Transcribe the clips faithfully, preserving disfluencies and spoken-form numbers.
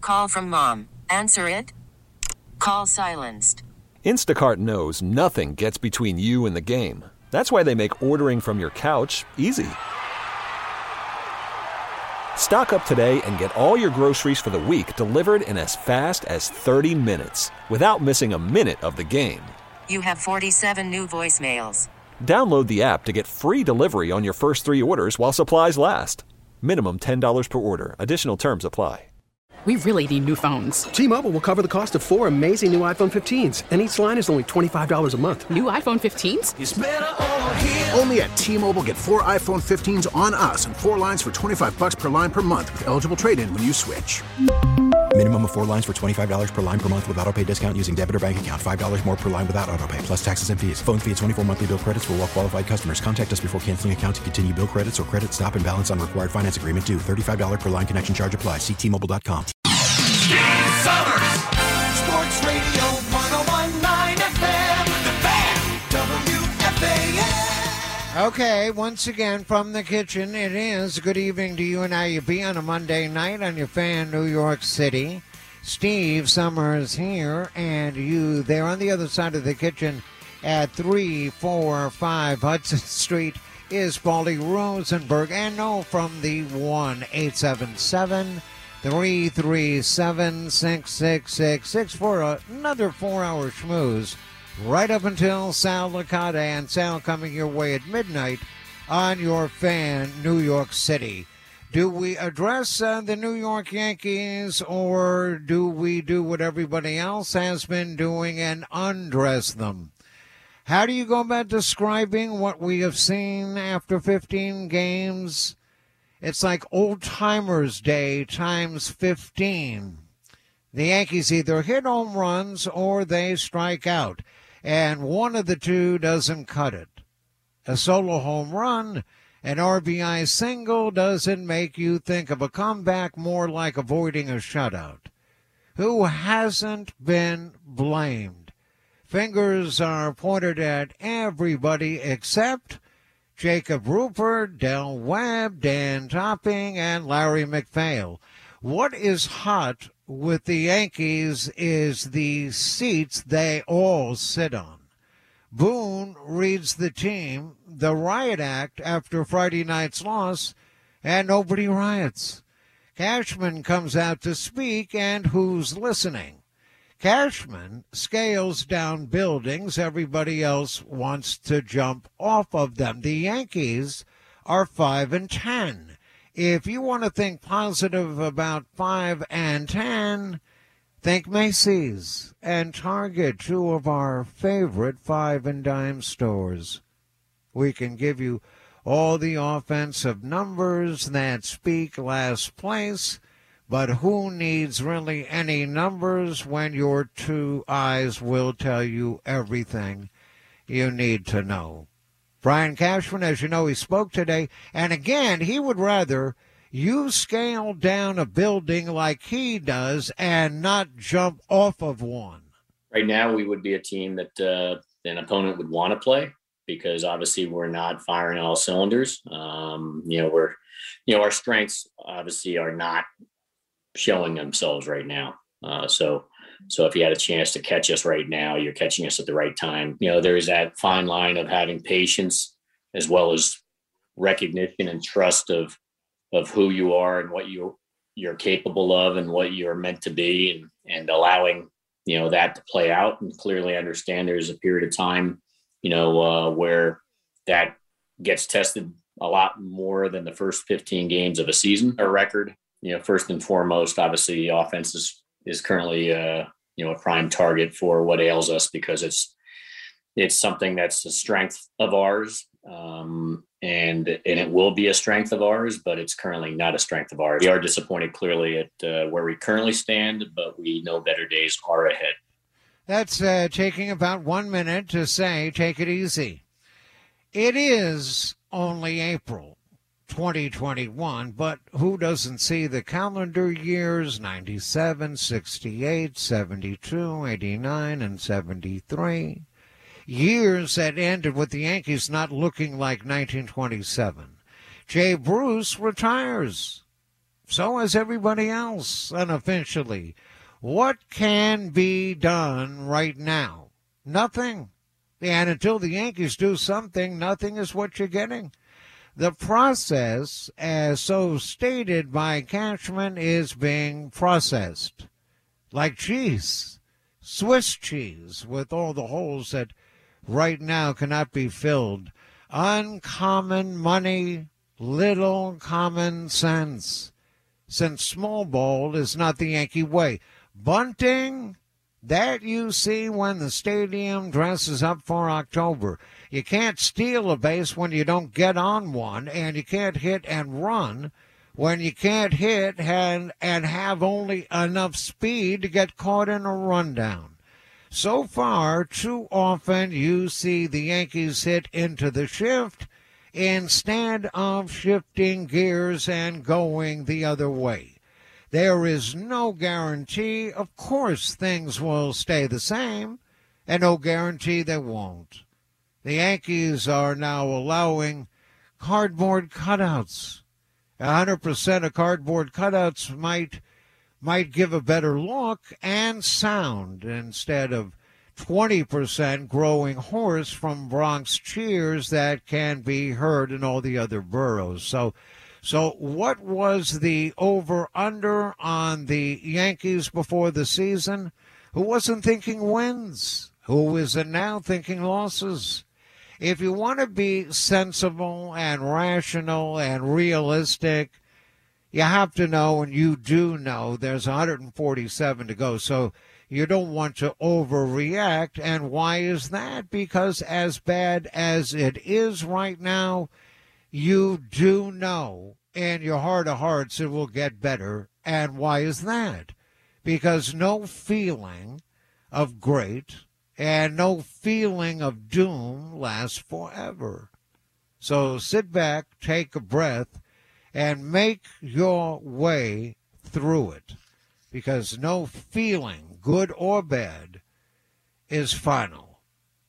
Call from mom. Answer it. Call silenced. Instacart knows nothing gets between you and the game. That's why they make ordering from your couch easy. Stock up today and get all your groceries for the week delivered in as fast as thirty minutes without missing a minute of the game. You have forty-seven new voicemails. Download the app to get free delivery on your first three orders while supplies last. Minimum ten dollars per order. Additional terms apply. We really need new phones. T-Mobile will cover the cost of four amazing new iPhone fifteens, and each line is only twenty-five dollars a month. New iPhone fifteens? It's better over here. Only at T-Mobile, get four iPhone fifteens on us and four lines for twenty-five bucks per line per month with eligible trade-in when you switch. Minimum of four lines for twenty-five dollars per line per month with autopay discount using debit or bank account. five dollars more per line without autopay, plus taxes and fees. Phone fee at twenty-four monthly bill credits for well-qualified customers. Contact us before canceling account to continue bill credits or credit stop and balance on required finance agreement due. thirty-five dollars per line connection charge applies. See T Mobile dot com. Steve Summers, Sports Radio one oh one point nine F M, The Fan, W F A N. Okay, once again from the kitchen, it is good evening to you and how you be on a Monday night on your Fan New York City. Steve Summers here, and you there on the other side of the kitchen at three forty-five Hudson Street is Paulie Rosenberg, and no, from the one eight seven seven three three seven, six six six six for another four-hour schmooze right up until Sal Licata, and Sal coming your way at midnight on your Fan New York City. Do we address uh, the New York Yankees, or do we do what everybody else has been doing and undress them? How do you go about describing what we have seen after fifteen games? It's like Old Timers Day times fifteen. The Yankees either hit home runs or they strike out, and one of the two doesn't cut it. A solo home run, an R B I single doesn't make you think of a comeback, more like avoiding a shutout. Who hasn't been blamed? Fingers are pointed at everybody except Jacob Rupert, Del Webb, Dan Topping, and Larry McPhail. What is hot with the Yankees is the seats they all sit on. Boone reads the team, the riot act after Friday night's loss, and nobody riots. Cashman comes out to speak, and who's listening? Cashman scales down buildings. Everybody else wants to jump off of them. The Yankees are five and ten. If you want to think positive about five and ten, think Macy's and Target, two of our favorite five and dime stores. We can give you all the offensive numbers that speak last place, but who needs really any numbers when your two eyes will tell you everything you need to know? Brian Cashman, as you know, he spoke today, and again, he would rather you scale down a building like he does and not jump off of one. Right now, we would be a team that uh, an opponent would want to play, because obviously we're not firing all cylinders. Um, you know, we're, you know, our strengths obviously are not showing themselves right now. Uh, so, so if you had a chance to catch us right now, you're catching us at the right time. You know, there is that fine line of having patience as well as recognition and trust of, of who you are and what you you're capable of and what you're meant to be, and, and allowing, you know, that to play out, and clearly understand there's a period of time, you know, uh, where that gets tested a lot more than the first fifteen games of a season or record. You know, first and foremost, obviously the offense is, is currently, uh, you know, a prime target for what ails us, because it's, it's something that's a strength of ours. Um, and, and it will be a strength of ours, but it's currently not a strength of ours. We are disappointed clearly at uh, where we currently stand, but we know better days are ahead. That's uh, taking about one minute to say, take it easy. It is only April twenty twenty-one, but who doesn't see the calendar years ninety-seven, sixty-eight, seventy-two, eighty-nine, and seventy-three? Years that ended with the Yankees not looking like nineteen twenty-seven. Jay Bruce retires. So has everybody else unofficially. What can be done right now? Nothing. And until the Yankees do something, nothing is what you're getting. The process, as so stated by Cashman, is being processed like cheese, Swiss cheese, with all the holes that right now cannot be filled. Uncommon money, little common sense, since small ball is not the Yankee way. Bunting, that you see when the stadium dresses up for October. You can't steal a base when you don't get on one, and you can't hit and run when you can't hit and, and have only enough speed to get caught in a rundown. So far, too often you see the Yankees hit into the shift instead of shifting gears and going the other way. There is no guarantee. Of course, things will stay the same, and no guarantee they won't. The Yankees are now allowing cardboard cutouts. one hundred percent of cardboard cutouts might might give a better look and sound instead of twenty percent growing hoarse from Bronx cheers that can be heard in all the other boroughs. So So what was the over-under on the Yankees before the season? Who wasn't thinking wins? Who is now thinking losses? If you want to be sensible and rational and realistic, you have to know, and you do know, there's one hundred forty-seven to go. So you don't want to overreact. And why is that? Because as bad as it is right now, you do know in your heart of hearts it will get better. And why is that? Because no feeling of great and no feeling of doom lasts forever. So sit back, take a breath, and make your way through it. Because no feeling, good or bad, is final.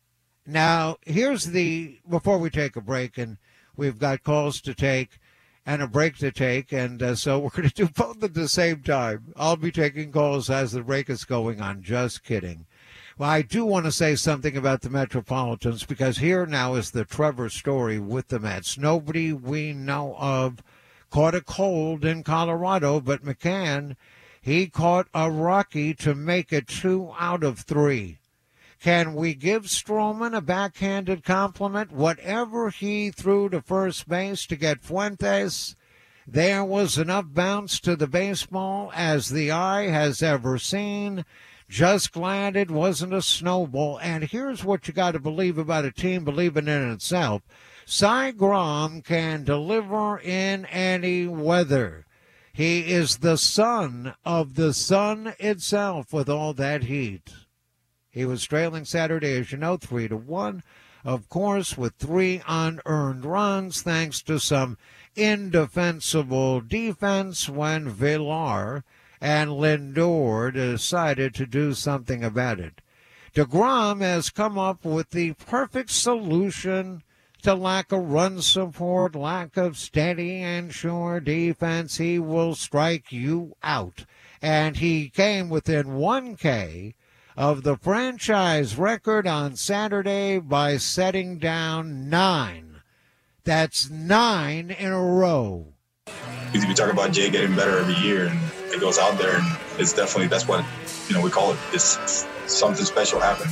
Now, here's the, before we take a break, and we've got calls to take and a break to take, and uh, so we're going to do both at the same time. I'll be taking calls as the break is going on. Just kidding. Well, I do want to say something about the Metropolitans, because here now is the Trevor story with the Mets. Nobody we know of caught a cold in Colorado, but McCann, he caught a Rocky to make it two out of three. Can we give Stroman a backhanded compliment? Whatever he threw to first base to get Fuentes, there was enough bounce to the baseball as the eye has ever seen. Just glad it wasn't a snowball. And here's what you got to believe about a team believing in itself. Cy Grom can deliver in any weather. He is the son of the sun itself with all that heat. He was trailing Saturday, as you know, three to one. Of course, with three unearned runs, thanks to some indefensible defense when Villar and Lindor decided to do something about it. DeGrom has come up with the perfect solution to lack of run support, lack of steady and sure defense. He will strike you out. And he came within one K of the franchise record on Saturday by setting down nine. That's nine in a row. We talk about Jay getting better every year, and it goes out there, and it's definitely, that's what, you know, we call it. It's something special happened.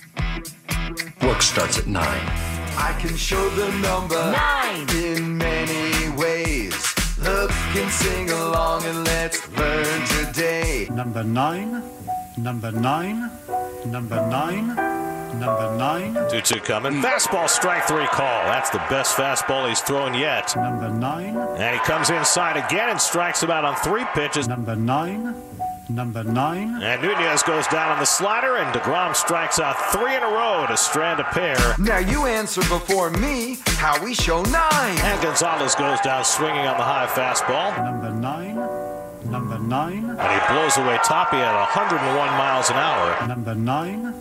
Work starts at nine. I can show the number nine in many ways. Look and sing along and let's learn today. Number nine, number nine, number nine, number nine. two two coming. Fastball, strike three call. That's the best fastball he's thrown yet. Number nine. And he comes inside again and strikes him out on three pitches. Number nine. Number nine. And Nunez goes down on the slider, and DeGrom strikes out three in a row to strand a pair. Now you answer before me how we show nine. And Gonzalez goes down swinging on the high fastball. Number nine. Number nine. And he blows away Toppy at one hundred one miles an hour. Number nine.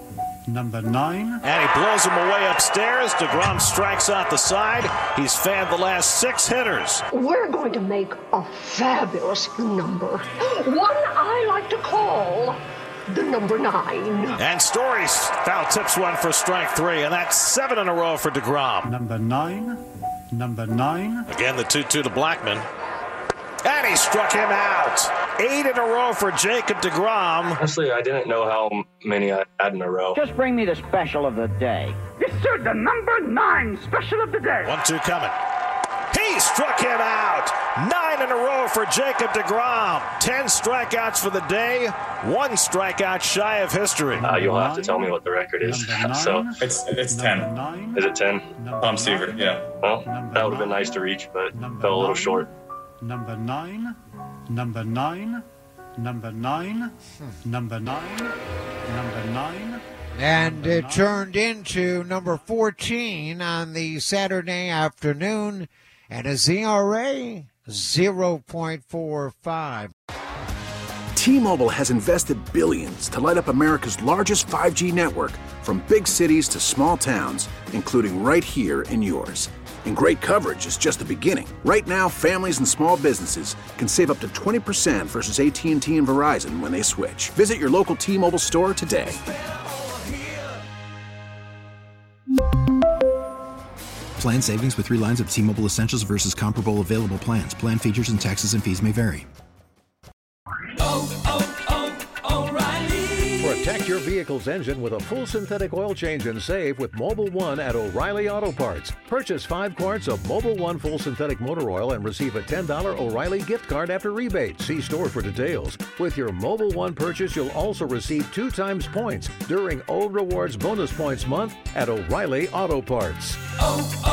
number nine. And he blows him away upstairs. DeGrom strikes out the side. He's fanned the last six hitters. We're going to make a fabulous number. One I like to call the number nine. And Story's foul tips one for strike three, and that's seven in a row for DeGrom. Number nine. Number nine. Again, the two two to Blackman. And he struck him out. Eight in a row for Jacob DeGrom. Honestly, I didn't know how many I had in a row. Just bring me the special of the day. Yes, sir, the number nine special of the day. One two coming. He struck him out. Nine in a row for Jacob DeGrom. Ten strikeouts for the day. One strikeout shy of history. Uh, you'll have to tell me what the record is. So it's it's ten. Nine. Is it ten? Tom Seaver, yeah. Well, that would have been nice to reach, but fell a little short. Number nine. Number nine. Number nine. Number nine. Number nine. And it turned into number fourteen on the Saturday afternoon, and a Z R A zero point four five. T-Mobile has invested billions to light up America's largest five G network, from big cities to small towns, including right here in yours. And great coverage is just the beginning. Right now, families and small businesses can save up to twenty percent versus A T and T and Verizon when they switch. Visit your local T-Mobile store today. Plan savings with three lines of T-Mobile Essentials versus comparable available plans. Plan features and taxes and fees may vary. Oh, oh, oh, O'Reilly. Protect your vehicle's engine with a full synthetic oil change and save with Mobil one at O'Reilly Auto Parts. Purchase five quarts of Mobil one full synthetic motor oil and receive a ten dollars O'Reilly gift card after rebate. See store for details. With your Mobil one purchase, you'll also receive two times points during O Rewards Bonus Points Month at O'Reilly Auto Parts. Oh,